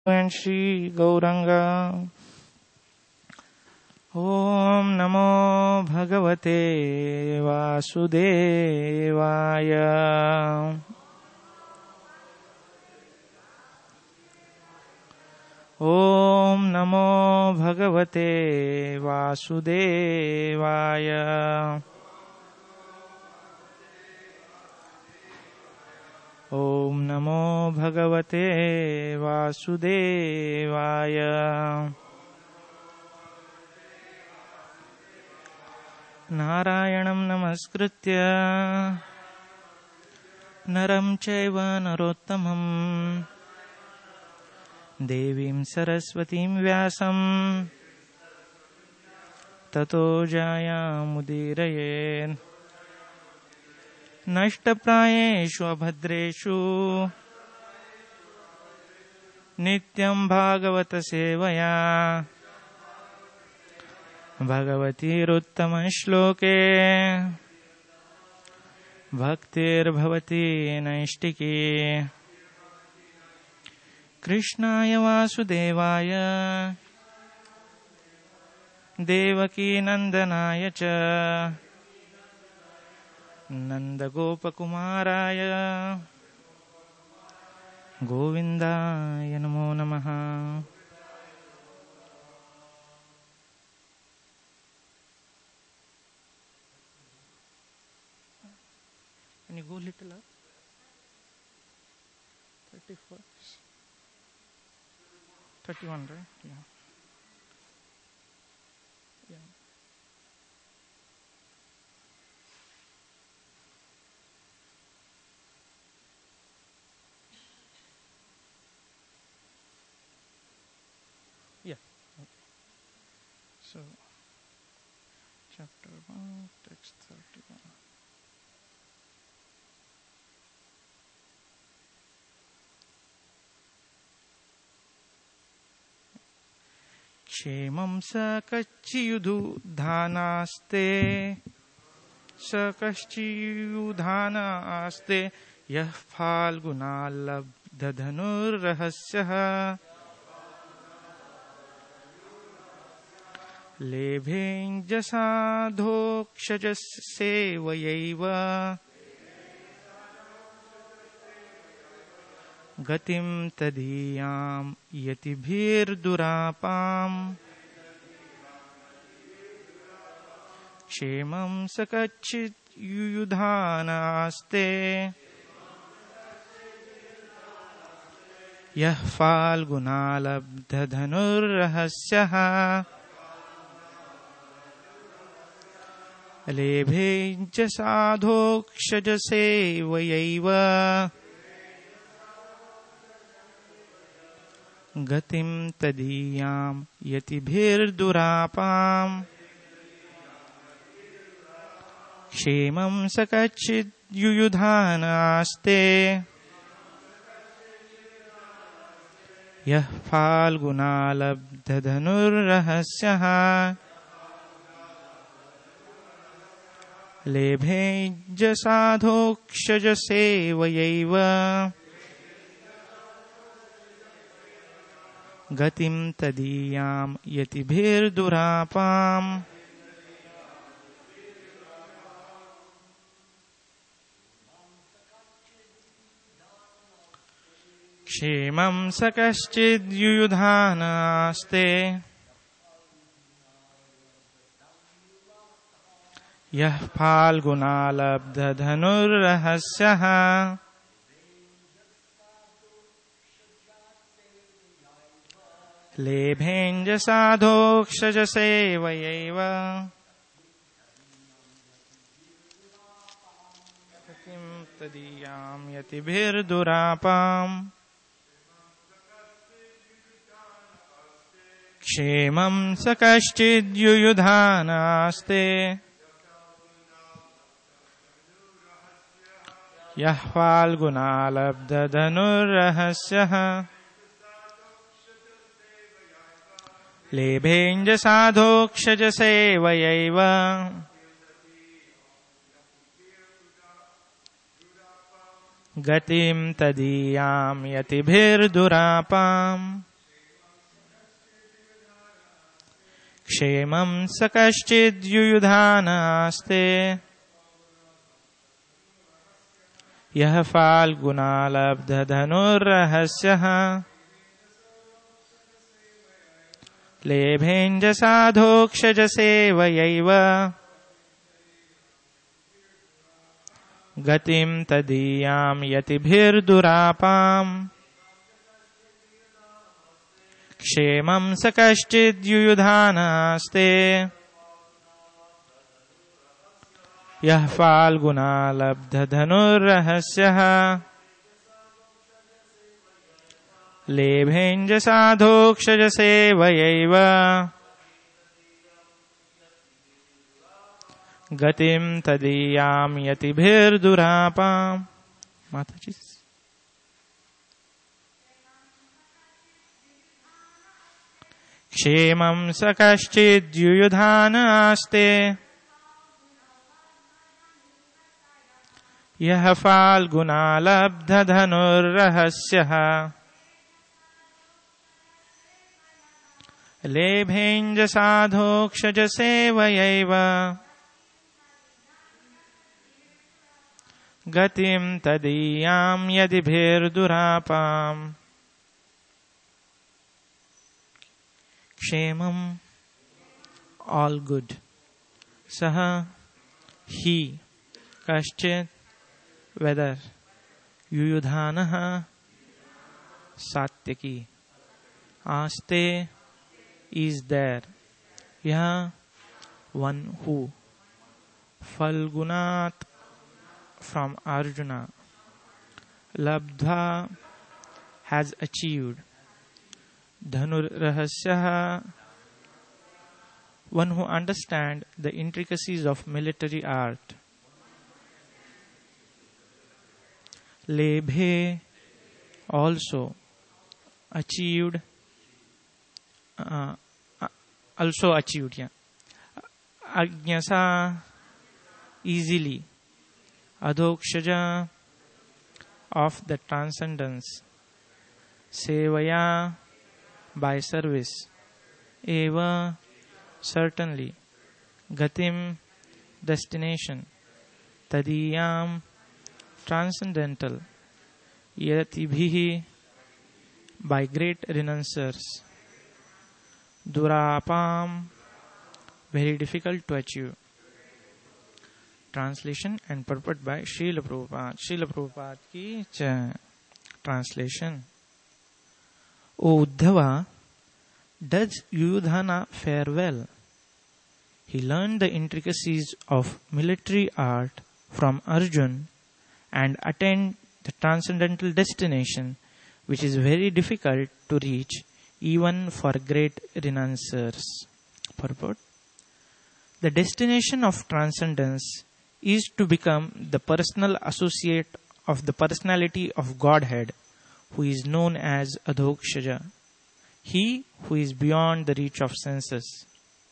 and Shri Gauranga. Om Namo Bhagavate Vasudevaya. Om Namo Bhagavate Vasudevaya. Om Namo Bhagavate Vasudevaya. Narayanam namaskritya naram chaiva narottamam devim saraswatim vyasam tato jayamudiraye. नष्टप्रायेषु अभद्रेषु नित्यं भागवत सेवया भगवतीरुत्तमश्लोके भक्तिर्भवति नैष्टिकी. कृष्णाय वासुदेवाय देवकी नंदनाय च नंदगोपकुमाराय गोविंदाय नमो नमः. Can you go little up? 31, 31, right? Yeah. Yeah. Yeah. Okay. So, chapter 1, text 31. क्षेमं सकच्चियुधानास्ते सकश्चियुधानास्ते यः फाल्गुनालब्धधनुर्रहस्यः लेभेञ्जसाधोक्षजसेवयैव गतिं तदीयां यतिभिर्दुरापाम्. क्षेमं सकच्चियुधानास्ते यः फाल्गुनालब्धधनुर्रहस्यः लेभेञ्जसाधोक्षजसेवयैव गतिं तदीयां यतिभिर्दुरापाम्. क्षेमं सकच्चिद्युयुधानास्ते यः फाल्गुनालब्धधनुर्रहस्यः लेभेञ्जसाधोक्षजसेवयैव गतिं तदीयां यतिभिर्दुरापाम्. क्षेमं सकश्चिद्युयुधानास्ते यः फाल्गुनालब्धधनुर्रहस्यः लेभेञ्जसाधोक्षजसेवयैव गतिं तदीयां यतिभिर्दुरापाम्. क्षेमं सकश्चिद्युयुधानास्ते यः फाल्गुनालब्धधनुर्रहस्यः लेभेञ्जसाधोक्षजसेवयैव गतिं तदीयां यतिभिर्दुरापाम्. क्षेमं स कश्चिद्युयुधानास्ते यः फाल्गुनालब्धधनुर्रहस्यः लेभेञ्जसाधोक्षजसेवयैव गतिं तदीयां यतिभिर्दुरापाम् क्षेमं स कश्चिद्युयुधानास्ते यः फाल्गुनालब्धधनुर्रहस्यः लेभेञ्जसाधोक्षजसेवयैव गतिं तदीयां यतिभिर्दुरापाम्. माताजी. क्षेमं स कश्चिद्युयुधानास्ते यः फाल्गुनालब्धधनुर्रहस्यः लेभेञ्जसाधोक्षजसेवयैव गतिं तदीयां यतिभिर्दुरापाम्. क्षेमं, all good. Saha, he, kaschit, whether. Yuyudhanaha, Satyaki. Aste, is there. Yah, one who. Falgunat, from Arjuna. Labdha, has achieved. Dhanur Rahasyaha, one who understands the intricacies of military art. Lebhe, also achieved, yeah. Ajnasa, easily. Adhokshaja, of the transcendence. Sevaya, by service. Eva, certainly. Gatim, destination. Tadiyam, transcendental. Yatibhihi, by great renunciers. Durapam, very difficult to achieve. Translation and purport by Srila Prabhupada. Srila Prabhupada ki translation. O Uddhava, does Yuyudhana fare well? He learned the intricacies of military art from Arjun and attained the transcendental destination, which is very difficult to reach even for great renunciers. Purport. The destination of transcendence is to become the personal associate of the personality of Godhead, who is known as Adhokshaja, he who is beyond the reach of senses.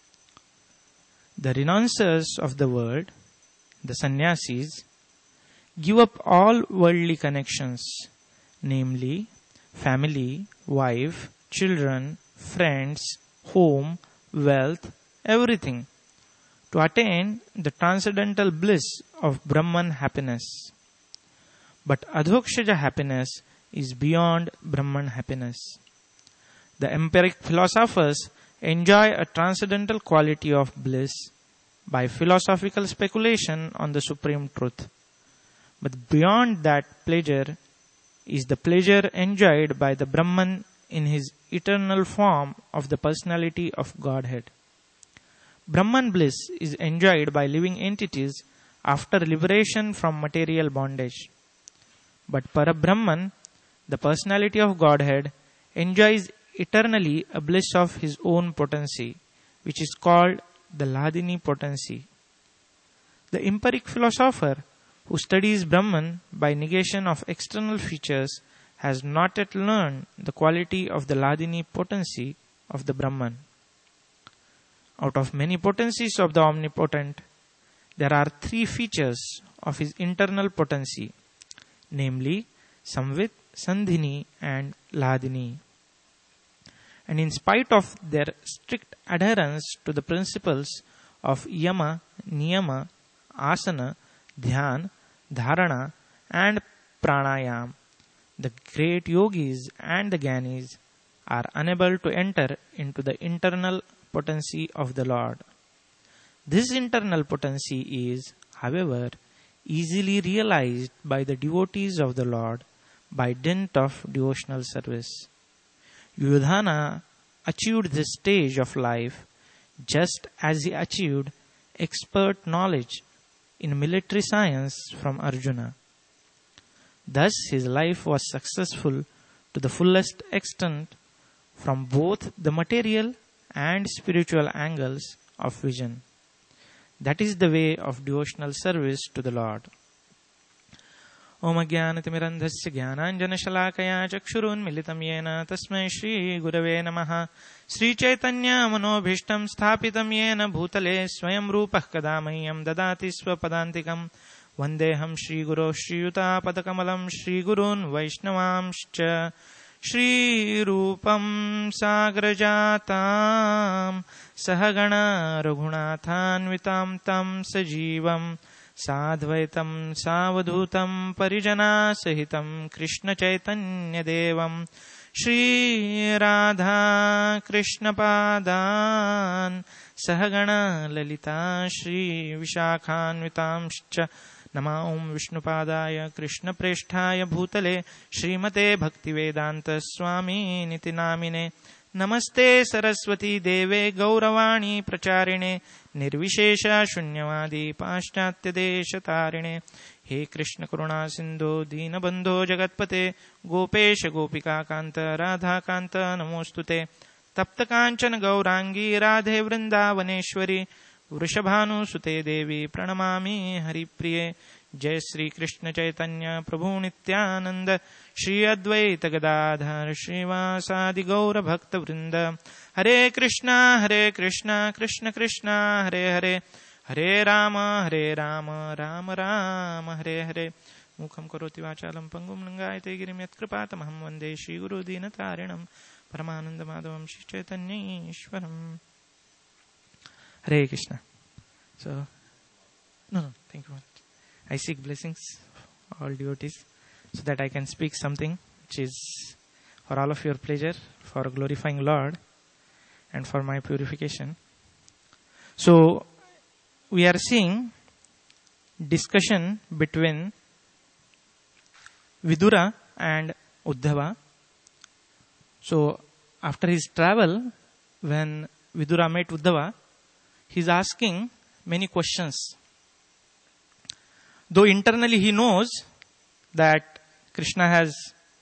The renouncers of the world, the sannyasis, give up all worldly connections, namely family, wife, children, friends, home, wealth, everything, to attain the transcendental bliss of Brahman happiness. But Adhokshaja happiness is beyond Brahman happiness. The empiric philosophers enjoy a transcendental quality of bliss by philosophical speculation on the supreme truth. But beyond that pleasure is the pleasure enjoyed by the Brahman in his eternal form of the personality of Godhead. Brahman bliss is enjoyed by living entities after liberation from material bondage. But Parabrahman, the personality of Godhead, enjoys eternally a bliss of his own potency, which is called the Hladini potency. The empiric philosopher who studies Brahman by negation of external features has not yet learned the quality of the Hladini potency of the Brahman. Out of many potencies of the Omnipotent, there are three features of his internal potency, namely Samvit, Sandhini and Hladini. and in spite of their strict adherence to the principles of yama, niyama, asana, dhyan, dharana, and pranayam, the great yogis and the gyanis are unable to enter into the internal potency of the Lord. This internal potency is, however, easily realized by the devotees of the Lord by dint of devotional service. Yudhana achieved this stage of life just as he achieved expert knowledge in military science from Arjuna. Thus his life was successful to the fullest extent from both the material and spiritual angles of vision. That is the way of devotional service to the Lord. Om Ajnanatimirandhasya Jnananjanashalakaya Chakshurunmilitam Yena Tasmai Shri Gurave Namaha. Sri Chaitanya Manobhishtam Sthapitam Yena Bhutale Swayam Rupah Kadamayyam Dadati Swapadantikam. Vandeham Shri Guru Shri Yuta Padakamalam Shri Gurun Vaishnavamscha. Shri Rupam Sagrajatam Sahagana Raghunathanvitam Tam Sajivam Sadvaitam Savadhutam Parijana Sahitam Krishna Chaitanya Devam Shri Radha Krishna Padan Sahagana Lalita Shri Vishakhanvitamscha Nama Om Vishnupadaya Krishna Presthaya Bhutale Srimate Bhaktivedanta Swami Niti Namine Namaste Saraswati Deve Gauravani Pracharine Nirvishesha Shunyavadi Paschatya Deshatarine He Krishna Karuna Sindhu Dinabandho Jagatpate Gopesha Gopika Kanta Radha Kanta Namostute Tapta Kanchana Gaurangi Radhe Vrindavaneshwari Vrishabhanu Sute Devi Pranamami Haripriye Jai Sri Krishna Chaitanya Prabhu Nityananda Shri Advaita Gadadhar Srivasadi Gaura Bhakta Vrinda Hare Krishna Krishna Krishna Hare Hare Hare Rama Rama Rama Hare Hare Mukham Karoti Vachalam Pangum Langayate Girim Yat Kripatamaham Vande Shri Guru Dinatarinam Paramananda Madhavam Shri Chaitanya Ishwaram. Hare Krishna. So, no, thank you. I seek blessings of all devotees so that I can speak something which is for all of your pleasure, for glorifying Lord and for my purification. So, we are seeing discussion between Vidura and Uddhava. So, after his travel, when Vidura met Uddhava, he is asking many questions. Though internally he knows that Krishna has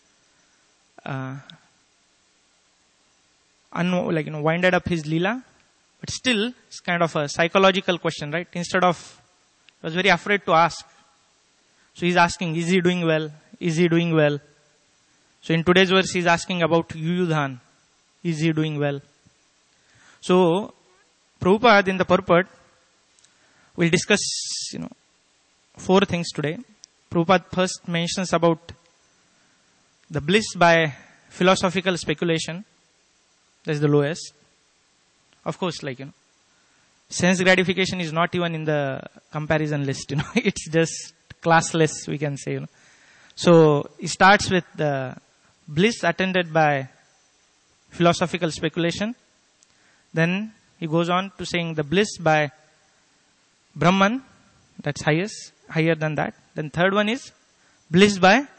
winded up his Leela, but still it's kind of a psychological question, right? Instead of, he was very afraid to ask. So he's asking, is he doing well? Is he doing well? So in today's verse he's asking about Yuyudhan. Is he doing well? So Prabhupada in the purport will discuss, 4 things today. Prabhupada first mentions about the bliss by philosophical speculation. That is the lowest. Of course, sense gratification is not even in the comparison list, It's just classless, we can say, So, it starts with the bliss attended by philosophical speculation. Then, he goes on to saying the bliss by Brahman, that's higher than that. Then third one is bliss by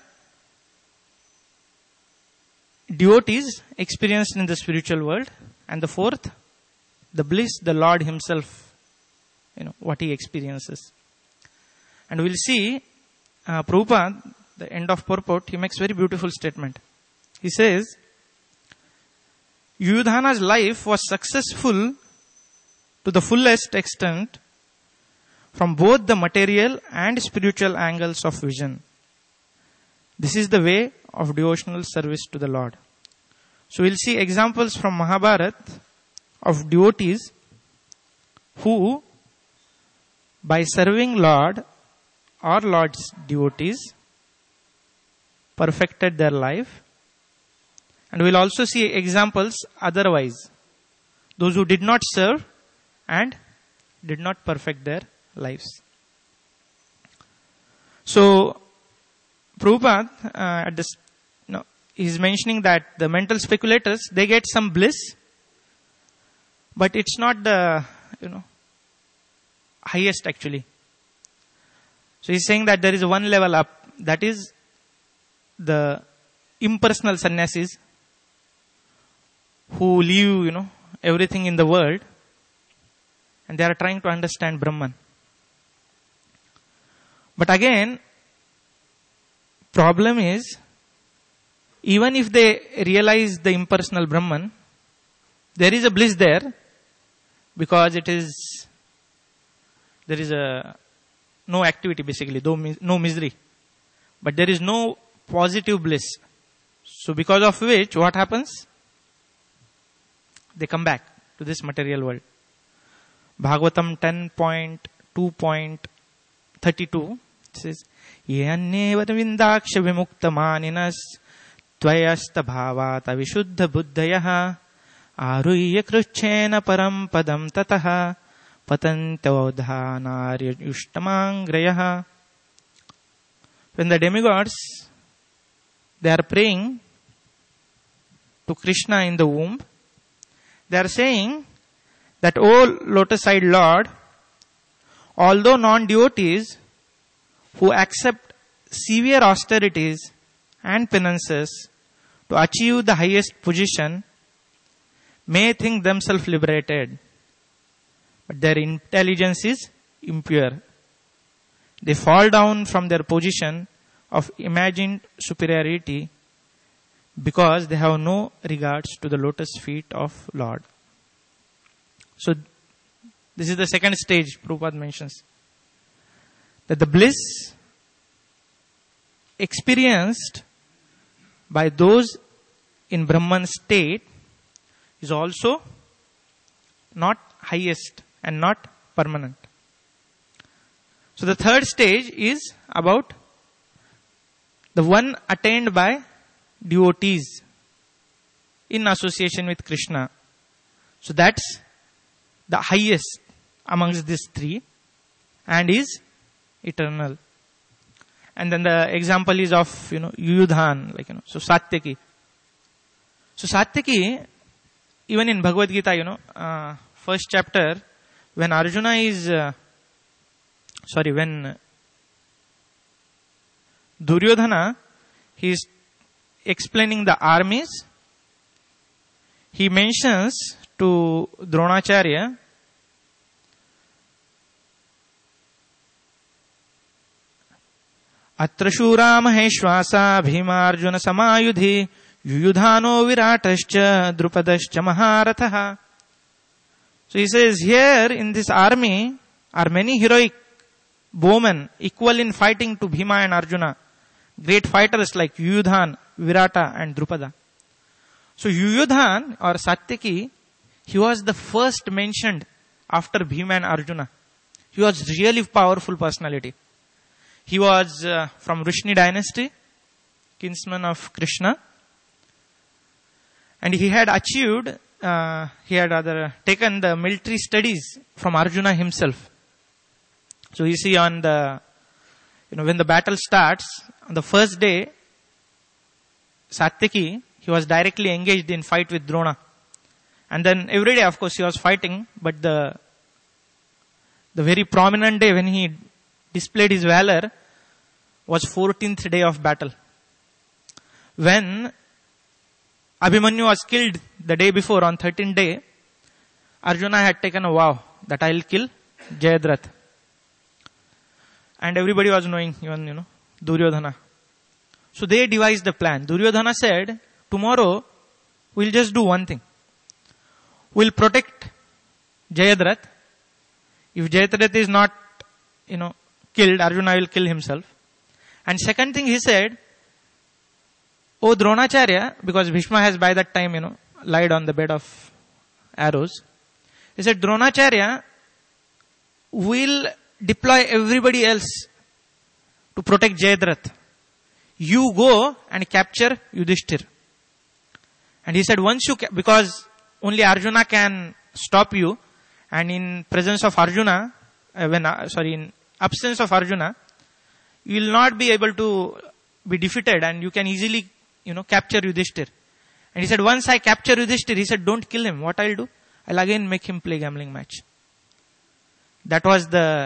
devotees experienced in the spiritual world. And the fourth, the bliss, the Lord himself, what he experiences. And we'll see, Prabhupada, the end of purport, he makes very beautiful statement. He says, Yuyudhana's life was successful to the fullest extent from both the material and spiritual angles of vision. This is the way of devotional service to the Lord. So we'll see examples from Mahabharata of devotees who, by serving Lord or Lord's devotees, perfected their life And we'll also see examples otherwise. Those who did not serve and did not perfect their lives. So, Prabhupada, at this, he's mentioning that the mental speculators, they get some bliss, but it's not the, highest actually. So he's saying that there is one level up, that is the impersonal sannyasis who leave, everything in the world and they are trying to understand Brahman. But again, problem is, even if they realize the impersonal Brahman, there is a bliss there because there is no activity basically, no misery. But there is no positive bliss. So because of which, what happens? They come back to this material world. Bhagavatam 10.2.32 says, Yeanneva vindaksha vimukta maninas tvayasta bhavata vishuddha buddhayaha aruyya kruchena param padam tataha patantodhanarya yushtamangrayaha. When the demigods, they are praying to Krishna in the womb, they are saying that, O lotus-eyed Lord, although non-devotees who accept severe austerities and penances to achieve the highest position may think themselves liberated, but their intelligence is impure. They fall down from their position of imagined superiority because they have no regards to the lotus feet of Lord. So, this is the second stage Prabhupada mentions. That the bliss experienced by those in Brahman state is also not highest and not permanent. So the third stage is about the one attained by devotees in association with Krishna. So that's the highest amongst these three and is eternal. And then the example is of, Yuyudhan, so Satyaki. So Satyaki, even in Bhagavad Gita, first chapter, when Arjuna is, when Duryodhana, he is explaining the armies, he mentions to Dronacharya, Atra shura maheshwasa bhimarjuna samayudhi yuyudhano viratascha drupadascha maharatha. So he says, here in this army are many heroic bowmen equal in fighting to Bhima and Arjuna. Great fighters like Yuyudhan, Virata and Drupada. So Yuyudhan or Satyaki, he was the first mentioned after Bhima and Arjuna. He was really powerful personality. He was from Vrishni dynasty, kinsman of Krishna. And he had achieved, taken the military studies from Arjuna himself. So you see on the, when the battle starts, on the first day, Satyaki, he was directly engaged in fight with Drona. And then every day, of course, he was fighting, but the very prominent day when he displayed his valor was 14th day of battle. When Abhimanyu was killed the day before on 13th day, Arjuna had taken a vow that I will kill Jayadratha. And everybody was knowing, even, Duryodhana. So they devised the plan. Duryodhana said, tomorrow we'll just do one thing. We'll protect Jayadratha. If Jayadratha is not, killed, Arjuna will kill himself. And second thing he said, O Dronacharya, because Bhishma has by that time, lied on the bed of arrows. He said, Dronacharya will deploy everybody else to protect Jayadratha. You go and capture Yudhishthir. And he said, once because only Arjuna can stop you, and in presence of Arjuna, in absence of Arjuna, you will not be able to be defeated, and you can easily, capture Yudhishthir. And he said, once I capture Yudhishthir, he said, don't kill him. What I'll do? I'll again make him play gambling match. That was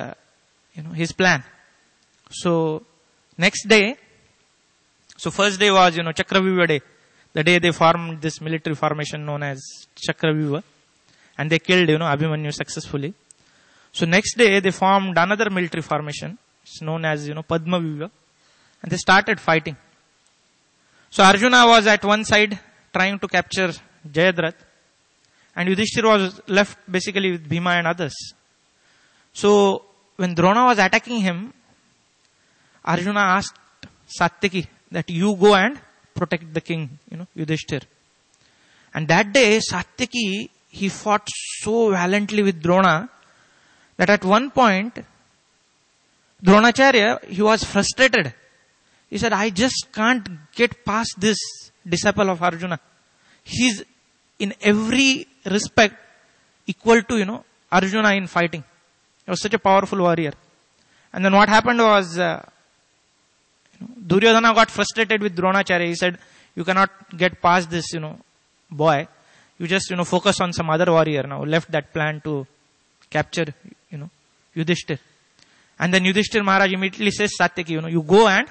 his plan. So, next day, first day was, Chakravyuha day. The day they formed this military formation known as Chakravyuha. And they killed, Abhimanyu successfully. So next day they formed another military formation. It's known as, Padmavyuha. And they started fighting. So Arjuna was at one side trying to capture Jayadratha. And Yudhishthira was left basically with Bhima and others. So when Drona was attacking him, Arjuna asked Satyaki that you go and protect the king, Yudhishthira. And that day, Satyaki, he fought so valiantly with Drona that at one point, Dronacharya, he was frustrated. He said, I just can't get past this disciple of Arjuna. He's in every respect equal to, Arjuna in fighting. He was such a powerful warrior. And then what happened was, Duryodhana got frustrated with Dronacharya. He said, you cannot get past this, boy. You just, focus on some other warrior now. Left that plan to capture, Yudhishthir. And then Yudhishthir Maharaj immediately says, Satyaki, you go and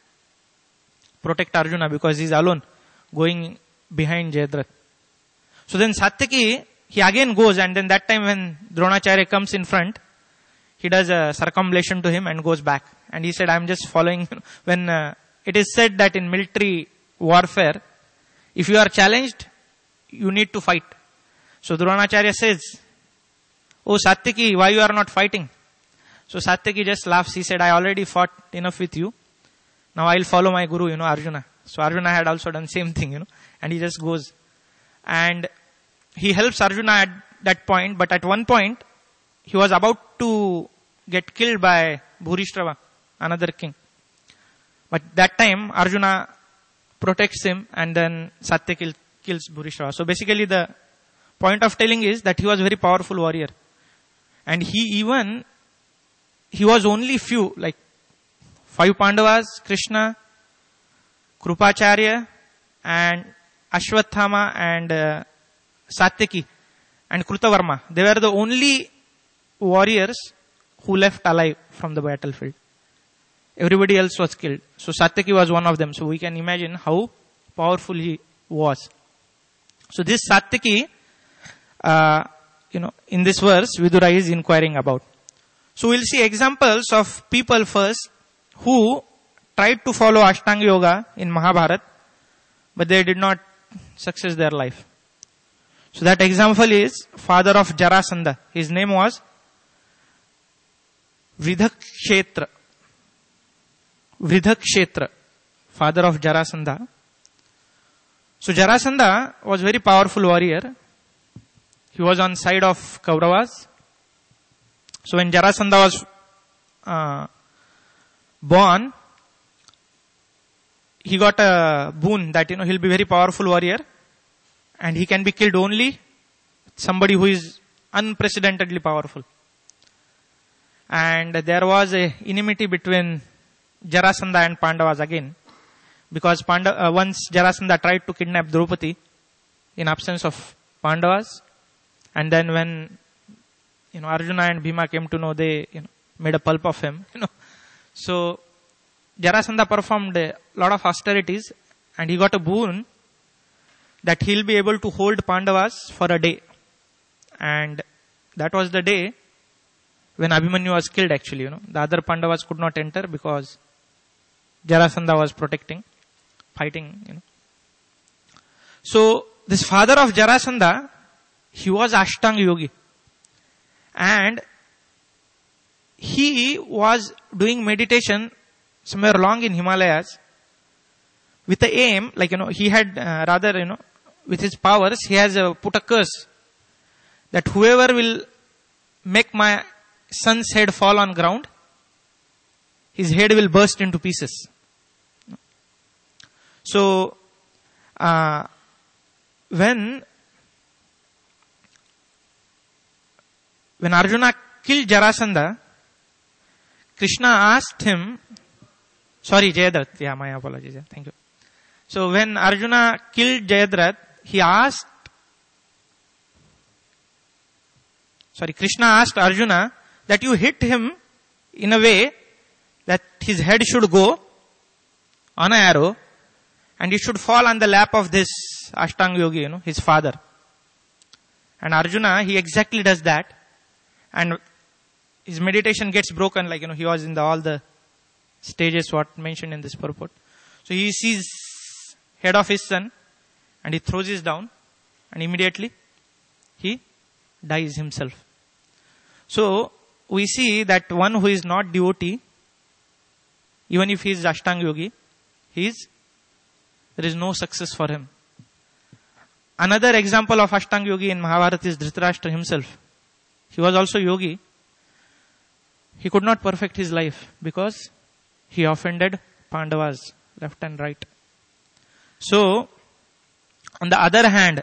protect Arjuna because he's alone going behind Jayadratha. So then Satyaki, he again goes, and then that time when Dronacharya comes in front, he does a circumambulation to him and goes back. And he said, I'm just following. When it is said that in military warfare, if you are challenged, you need to fight. So Dronacharya says, oh Satyaki, why you are not fighting? So Satyaki just laughs. He said, I already fought enough with you. Now I'll follow my guru, Arjuna. So Arjuna had also done same thing, and he just goes. And he helps Arjuna at that point, but at one point, he was about to get killed by Bhurishrava, another king. But that time, Arjuna protects him, and then Satyaki kills Bhurishrava. So basically the point of telling is that he was a very powerful warrior. And he was only few, like 5 Pandavas, Krishna, Krupacharya, and Ashwathama, and Satyaki, and Krutavarma. They were the only warriors who left alive from the battlefield. Everybody else was killed. So Satyaki was one of them. So we can imagine how powerful he was. So this Satyaki, in this verse, Vidura is inquiring about. So we'll see examples of people first who tried to follow Ashtanga Yoga in Mahabharata, but they did not success their life. So that example is father of Jarasandha. His name was Vridhakshetra. Vridhakshetra, father of Jarasandha. So Jarasandha was very powerful warrior. He was on side of Kauravas. So when Jarasandha was born, he got a boon that, he'll be very powerful warrior and he can be killed only somebody who is unprecedentedly powerful. And there was a enmity between Jarasandha and Pandavas again, because once Jarasandha tried to kidnap Draupadi in absence of Pandavas, and then when Arjuna and Bhima came to know, they made a pulp of him. So Jarasandha performed a lot of austerities, and he got a boon that he'll be able to hold Pandavas for a day. And that was the day when Abhimanyu was killed actually. The other Pandavas could not enter because Jarasandha was fighting. So this father of Jarasandha, he was Ashtanga Yogi. And he was doing meditation somewhere long in Himalayas with the aim, he had with his powers, he has put a curse that whoever will make my son's head fall on ground, his head will burst into pieces. So, when Arjuna killed Jarasandha, Krishna asked him, sorry, Jayadratha. Yeah, my apologies. Yeah, thank you. So when Arjuna killed Jayadratha, Krishna asked Arjuna that you hit him in a way that his head should go on an arrow and he should fall on the lap of this Ashtanga Yogi, his father. And Arjuna, he exactly does that. And his meditation gets broken, like, he was in all the stages what mentioned in this purport. So he sees head of his son and he throws it down and immediately he dies himself. So we see that one who is not devotee, even if he is Ashtanga Yogi, there is no success for him. Another example of Ashtanga Yogi in Mahabharata is Dhritarashtra himself. He was also yogi. He could not perfect his life because he offended Pandavas left and right. So, on the other hand,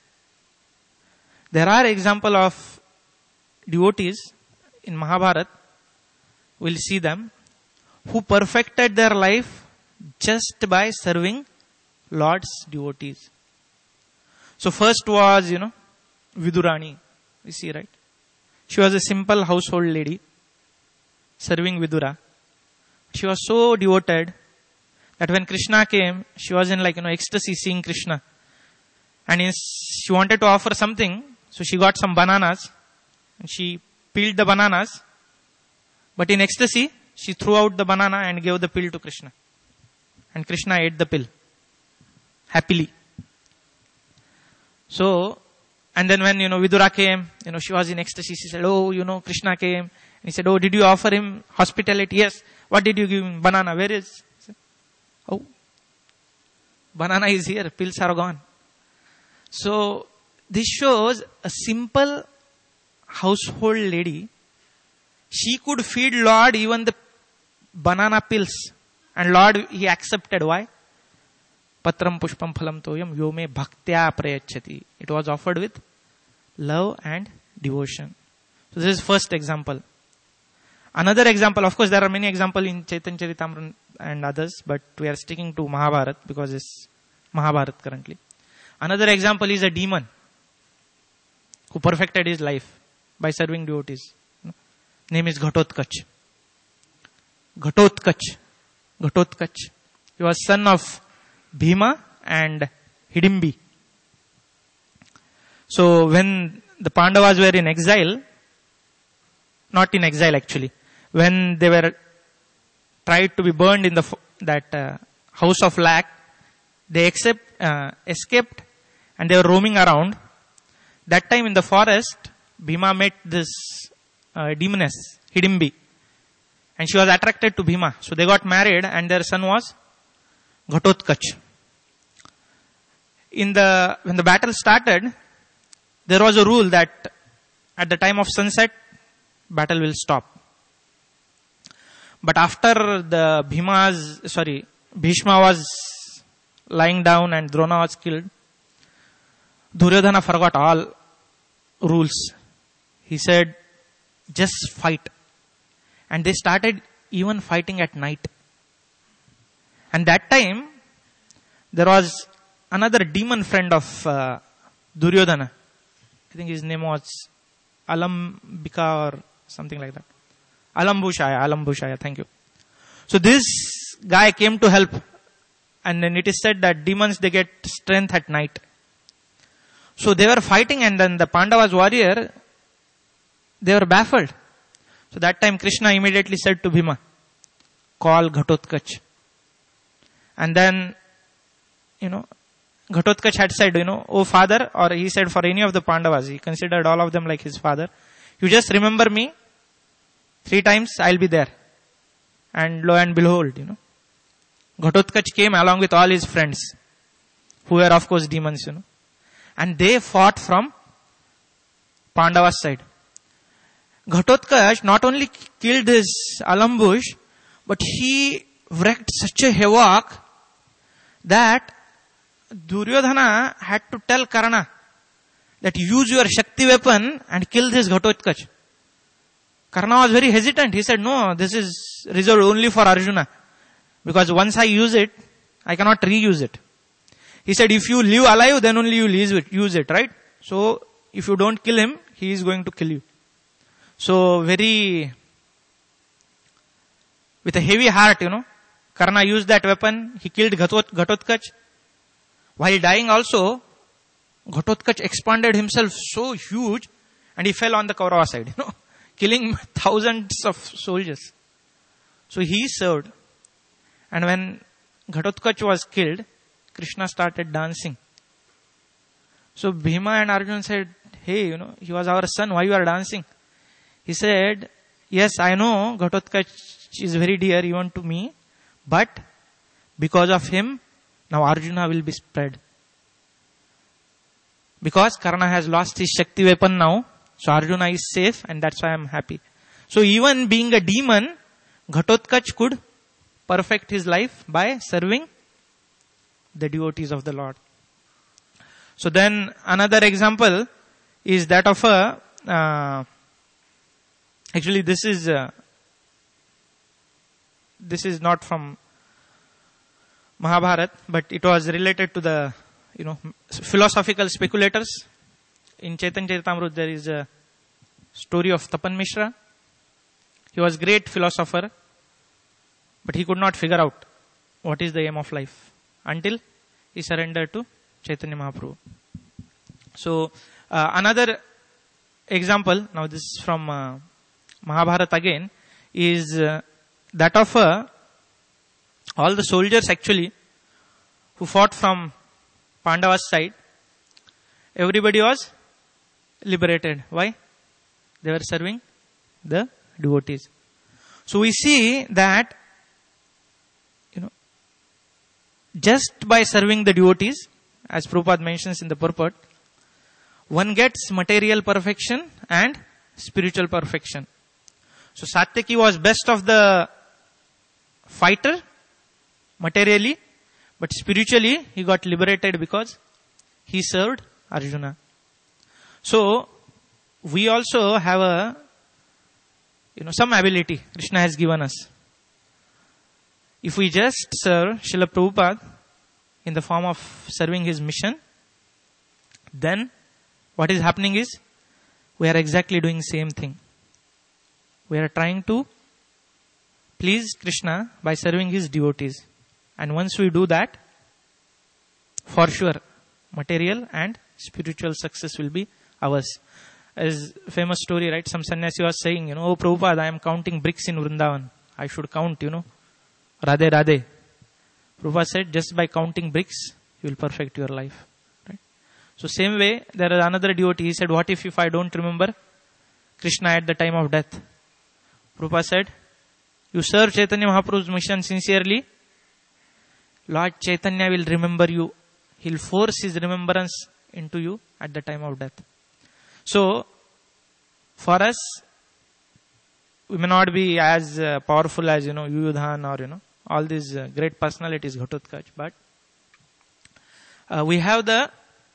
there are examples of devotees in Mahabharata, we'll see them, who perfected their life just by serving Lord's devotees. So first was, Vidurani. We see, right? She was a simple household lady serving Vidura. She was so devoted that when Krishna came, she was in ecstasy seeing Krishna. And she wanted to offer something, so she got some bananas and she peeled the bananas. But in ecstasy, she threw out the banana and gave the peel to Krishna. And Krishna ate the pill happily. So, and then when, Vidura came, she was in ecstasy. She said, oh, Krishna came. And he said, oh, did you offer him hospitality? Yes. What did you give him? Banana. Where is? Said, oh, banana is here. Pills are gone. So, this shows a simple household lady. She could feed Lord even the banana pills. And Lord, he accepted. Why? Patram pushpam phalam toyam yome bhaktya prayachati. It was offered with love and devotion. So this is first example. Another example, of course there are many examples in Chaitanya Charitamrita and others, but we are sticking to Mahabharata because it's Mahabharata currently. Another example is a demon who perfected his life by serving devotees. Name is Ghatotkach. Ghatotkach. He was son of Bhima and Hidimbi. So when the Pandavas were in exile, not in exile actually, when they were tried to be burned in that house of lac, they escaped and they were roaming around. That time in the forest, Bhima met this demoness, Hidimbi. And she was attracted to Bhima. So they got married and their son was Ghatotkach. When the battle started, there was a rule that at the time of sunset, battle will stop. But after Bhishma was lying down and Drona was killed, Duryodhana forgot all rules. He said, just fight. And they started even fighting at night. And that time, there was another demon friend of Duryodhana. I think his name was Alambika or something like that. Alambushaya, thank you. So this guy came to help. And then it is said that demons, they get strength at night. So they were fighting and then the Pandavas warrior, they were baffled. So that time Krishna immediately said to Bhima, call Ghatotkach. And then, Ghatotkach had said, oh father, or he said for any of the Pandavas, he considered all of them like his father. You just remember me 3 times, I'll be there. And lo and behold, Ghatotkach came along with all his friends, who were of course demons, and they fought from Pandava's side. Ghatotkach not only killed his Alambush, but he wreaked such a havoc that Duryodhana had to tell Karna that use your Shakti weapon and kill this Ghatotkach. Karna was very hesitant. He said, no, this is reserved only for Arjuna. Because once I use it, I cannot reuse it. He said, if you live alive, then only you use it, right? So, if you don't kill him, he is going to kill you. So, with a heavy heart, Karna used that weapon. He killed Ghatotkach. While dying also, Ghatotkach expanded himself so huge and he fell on the Kaurava side, killing thousands of soldiers. So he served. And when Ghatotkach was killed, Krishna started dancing. So Bhima and Arjuna said, hey, he was our son, why you are dancing? He said, yes, I know Ghatotkach is very dear even to me, but because of him, now Arjuna will be spread. Because Karna has lost his Shakti weapon now, so Arjuna is safe and that's why I am happy. So even being a demon, Ghatotkach could perfect his life by serving the devotees of the Lord. So then another example is that of actually this is not from Mahabharata, but it was related to the, philosophical speculators. In Chaitanya Charitamrita there is a story of Tapan Mishra. He was a great philosopher, but he could not figure out what is the aim of life until he surrendered to Chaitanya Mahaprabhu. So, another example, now this is from Mahabharata again, is that of all the soldiers actually who fought from Pandava's side, everybody was liberated. Why? They were serving the devotees. So we see that, just by serving the devotees, as Prabhupada mentions in the purport, one gets material perfection and spiritual perfection. So Satyaki was best of the fighter, materially, but spiritually he got liberated because he served Arjuna. So we also have some ability Krishna has given us. If we just serve Srila Prabhupada in the form of serving his mission, then what is happening is we are exactly doing same thing. We are trying to please Krishna by serving his devotees. And once we do that, for sure, material and spiritual success will be ours. As famous story, right? Some sannyasi was saying, oh Prabhupada, I am counting bricks in Vrindavan. I should count, Radhe Radhe. Prabhupada said, just by counting bricks, you will perfect your life. Right? So same way, there is another devotee. He said, what if I don't remember Krishna at the time of death? Prabhupada said, you serve Chaitanya Mahaprabhu's mission sincerely, Lord Chaitanya will remember you. He'll force his remembrance into you at the time of death. So, for us, we may not be as powerful as, Yuyudhan or, all these great personalities, Ghatotkach, but we have the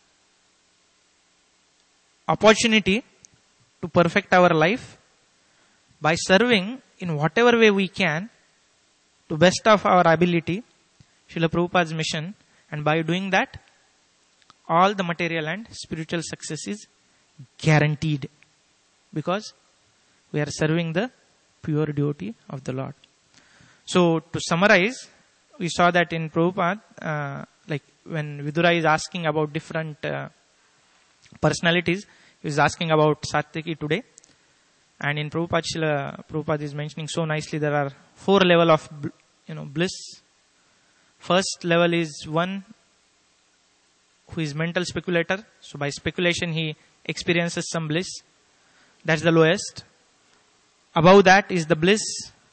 opportunity to perfect our life by serving in whatever way we can to best of our ability Srila Prabhupada's mission, and by doing that, all the material and spiritual success is guaranteed because we are serving the pure devotee of the Lord. So to summarize, we saw that in Prabhupada, like when Vidura is asking about different personalities, he is asking about Satyaki today. And in Prabhupada, Prabhupada is mentioning so nicely there are 4 levels of bliss. First level is one who is mental speculator. So by speculation he experiences some bliss. That's the lowest. Above that is the bliss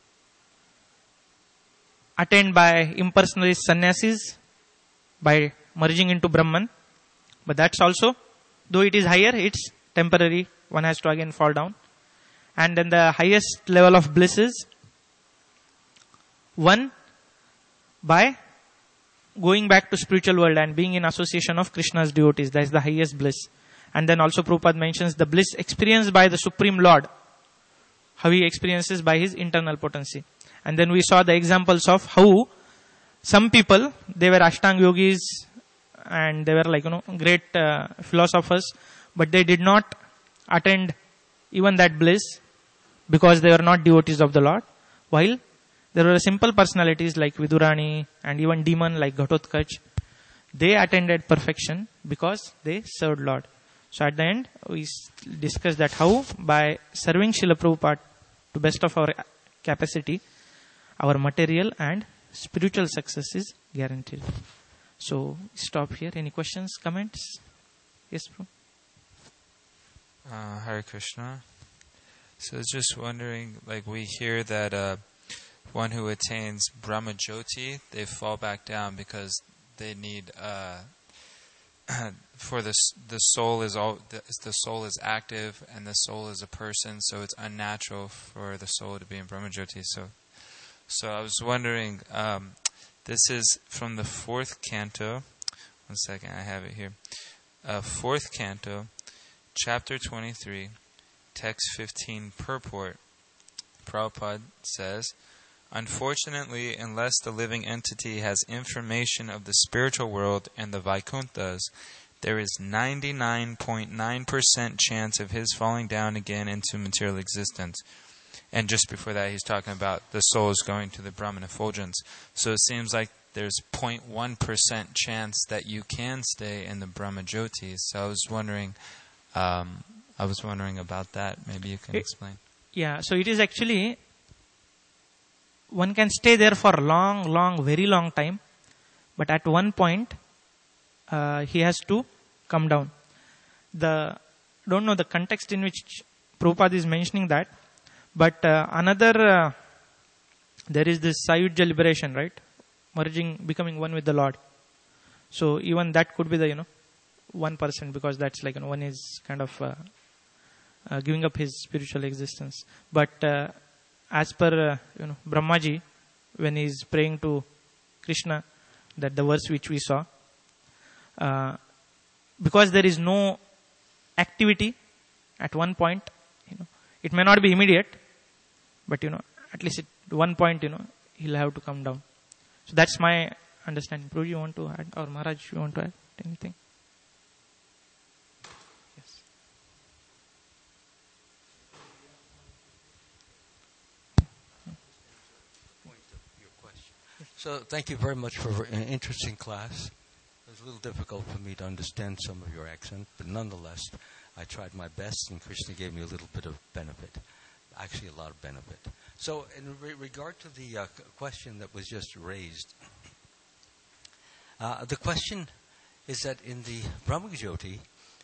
attained by impersonalist sannyasis by merging into Brahman. But that's also, though it is higher, it's temporary. One has to again fall down. And then the highest level of bliss is one by going back to spiritual world and being in association of Krishna's devotees. That is the highest bliss. And then also Prabhupada mentions the bliss experienced by the Supreme Lord, how he experiences by his internal potency. And then we saw the examples of how some people, they were Ashtanga yogis and they were like, great philosophers, but they did not attend even that bliss because they were not devotees of the Lord. While there were simple personalities like Vidurani and even demon like Ghatotkacha. They attended perfection because they served Lord. So at the end, we discussed that how by serving Srila Prabhupada to best of our capacity, our material and spiritual success is guaranteed. So stop here. Any questions, comments? Yes, bro. Hare Krishna. So I was just wondering, like we hear that one who attains Brahmajyoti, they fall back down because they need for the soul is the soul is active and the soul is a person, so it's unnatural for the soul to be in Brahmajyoti. So I was wondering, this is from the 4th canto. One second, I have it here. 4th canto, chapter 23, text 15, purport. Prabhupada says, unfortunately, unless the living entity has information of the spiritual world and the Vaikunthas, there is 99.9% chance of his falling down again into material existence. And just before that, he's talking about the souls going to the Brahman effulgence. So it seems like there's 0.1% chance that you can stay in the Brahmajyoti. So I was wondering about that. Maybe you can explain. Yeah, so it is actually, one can stay there for very long time, but at one point, he has to come down. Don't know the context in which Prabhupada is mentioning that, but there is this Sayujya liberation, right? Becoming one with the Lord. So even that could be the, 1%, because that's like, one is kind of giving up his spiritual existence. But as per, Brahmaji, when he is praying to Krishna, that the verse which we saw, because there is no activity at one point, it may not be immediate, but, at least at one point, he'll have to come down. So that's my understanding. Prabhuji, you want to add, or Maharaj, you want to add anything? Yes. So thank you very much for an interesting class. It was a little difficult for me to understand some of your accent, but nonetheless, I tried my best, and Krishna gave me a little bit of benefit. Actually, a lot of benefit. So in regard to the question that was just raised, the question is that in the Brahmajyoti,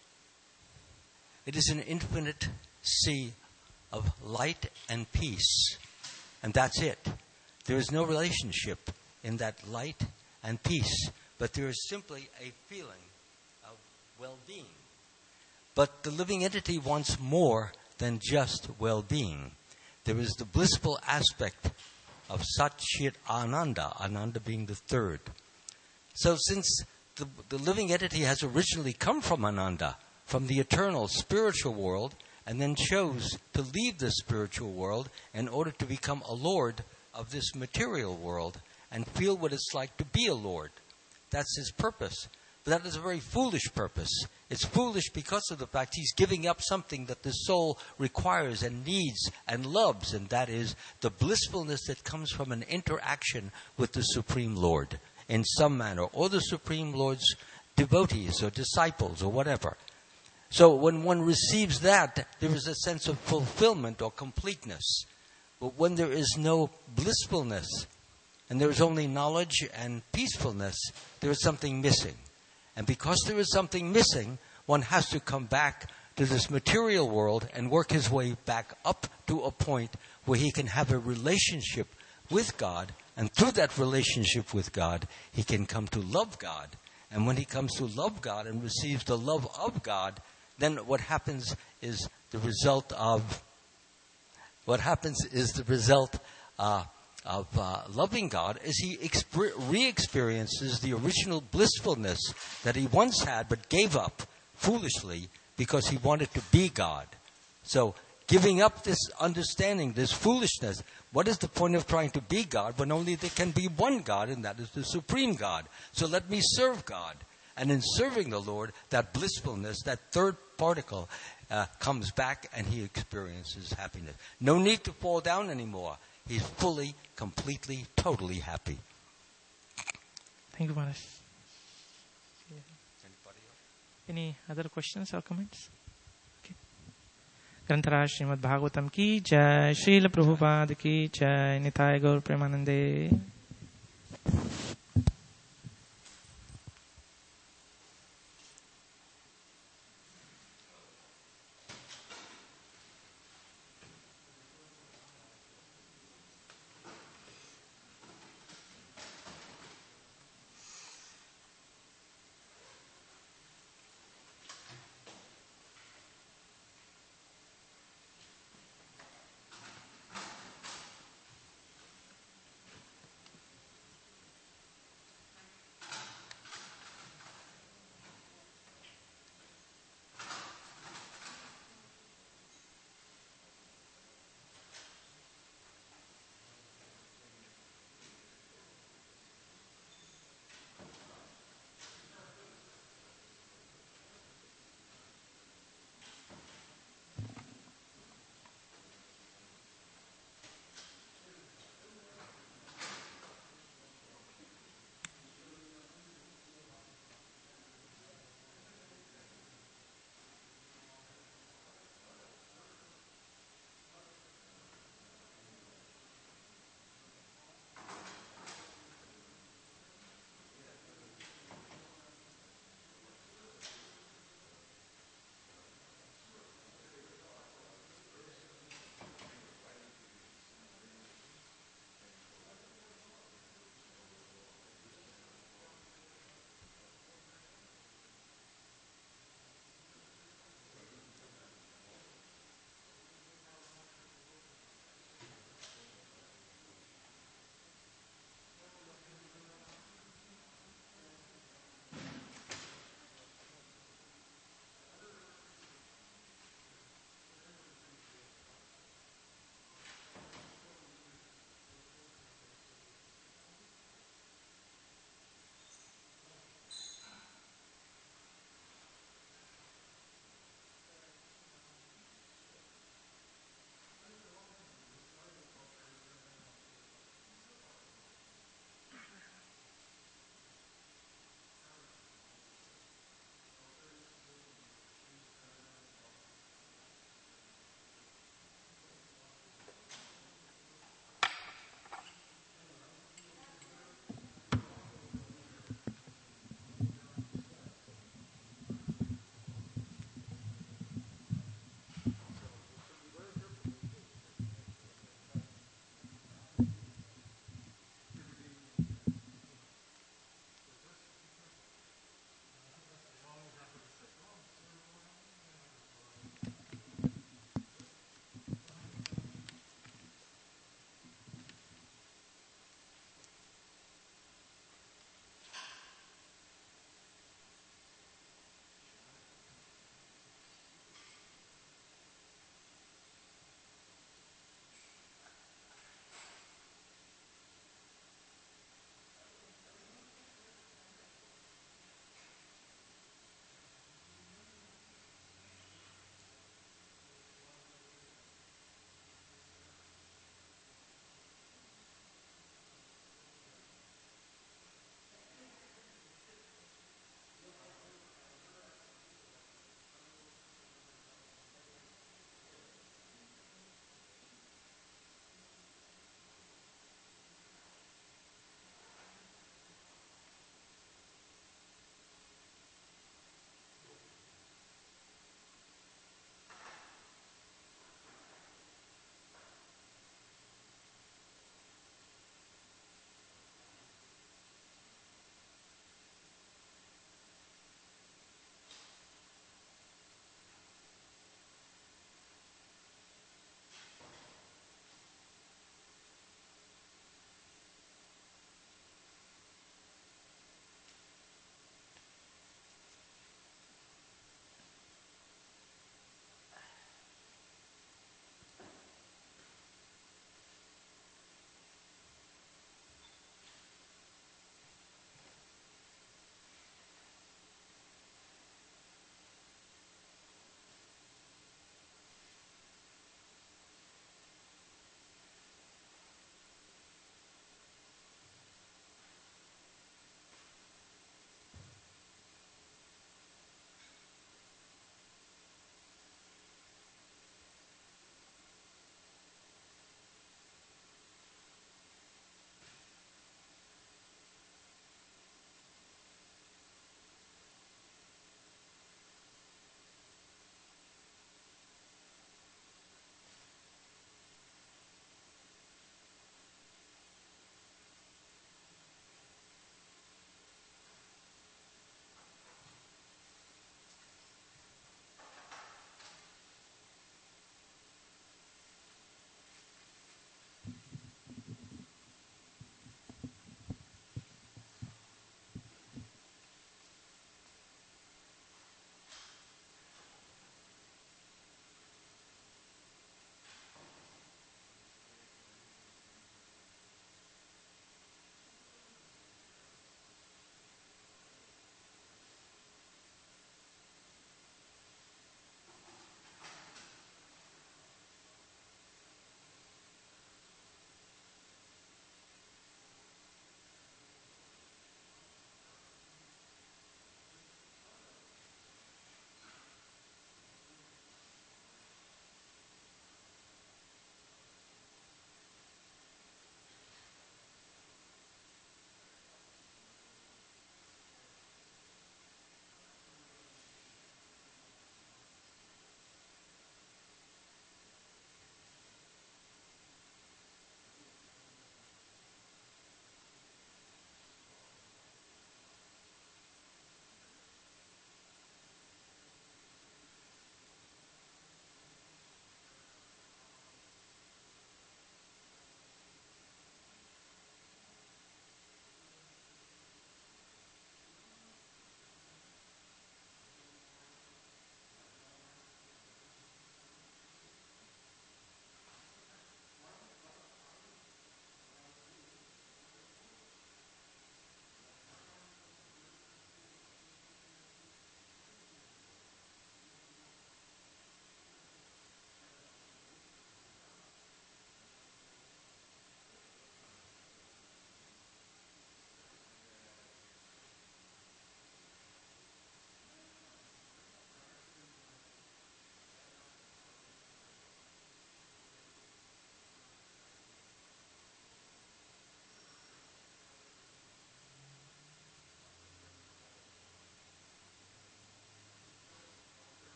it is an infinite sea of light and peace, and that's it. There is no relationship in that light and peace, but there is simply a feeling of well-being. But the living entity wants more than just well-being. There is the blissful aspect of Sat Chit Ananda, Ananda being the third. So since the living entity has originally come from Ananda, from the eternal spiritual world, and then chose to leave the spiritual world in order to become a lord of this material world and feel what it's like to be a lord. That's his purpose. But that is a very foolish purpose. It's foolish because of the fact he's giving up something that the soul requires and needs and loves, and that is the blissfulness that comes from an interaction with the Supreme Lord in some manner, or the Supreme Lord's devotees or disciples or whatever. So when one receives that, there is a sense of fulfillment or completeness. But when there is no blissfulness, and there is only knowledge and peacefulness, there is something missing. And because there is something missing, one has to come back to this material world and work his way back up to a point where he can have a relationship with God. And through that relationship with God, he can come to love God. And when he comes to love God and receives the love of God, then what happens is the result loving God is he re-experiences the original blissfulness that he once had but gave up foolishly because he wanted to be God. So giving up this understanding, this foolishness, what is the point of trying to be God when only there can be one God, and that is the supreme God? So let me serve God. And in serving the Lord, that blissfulness, that third particle comes back and he experiences happiness. No need to fall down anymore. He's fully, completely, totally happy. Thank you, Maharaj. Any other questions or comments? Okay. ग्रंथराज Shrimad Bhagavatam की जय, श्रील प्रभुपाद की जय, निताय गौर प्रेमानंदे.